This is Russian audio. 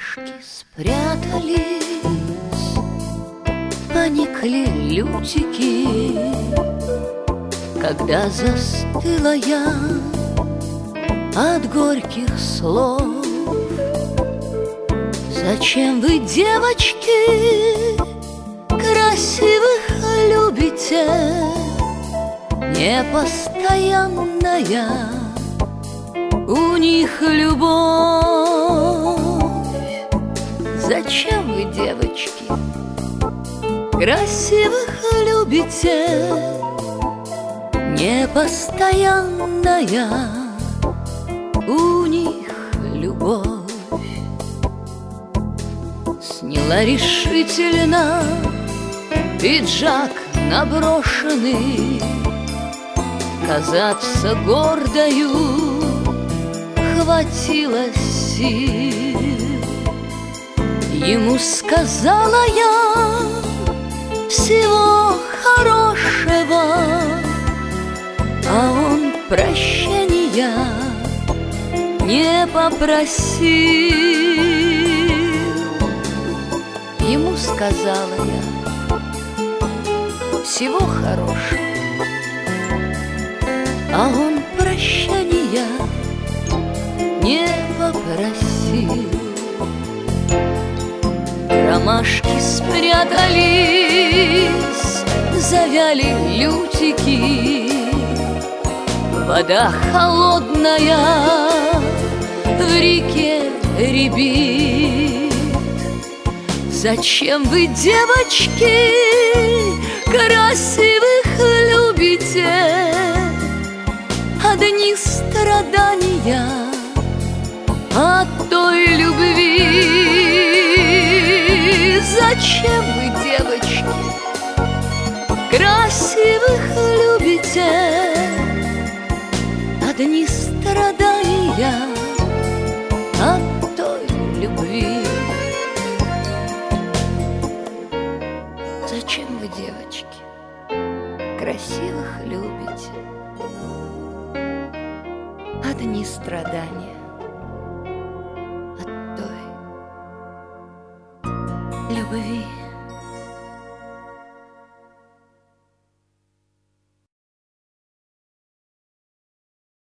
ромашки спрятались, поникли лютики, когда застыла я от горьких слов. Зачем вы, девочки, красивых любите? Непостоянная у них любовь. Зачем вы, девочки, красивых любите? Непостоянная у них любовь. Сняла решительно пиджак наброшенный, казаться гордою хватило сил. Ему сказала я всего хорошего, а он прощения не попросил. Ему сказала я всего хорошего, а он прощения не попросил. Ромашки спрятались, завяли лютики, вода холодная в реке рябит. Зачем вы, девочки, красивых любите? Одни страдания от той любви. Зачем вы, девочки, красивых любите? Одни страдания от той любви. Зачем вы, девочки, красивых любите? Одни страдания от той любви.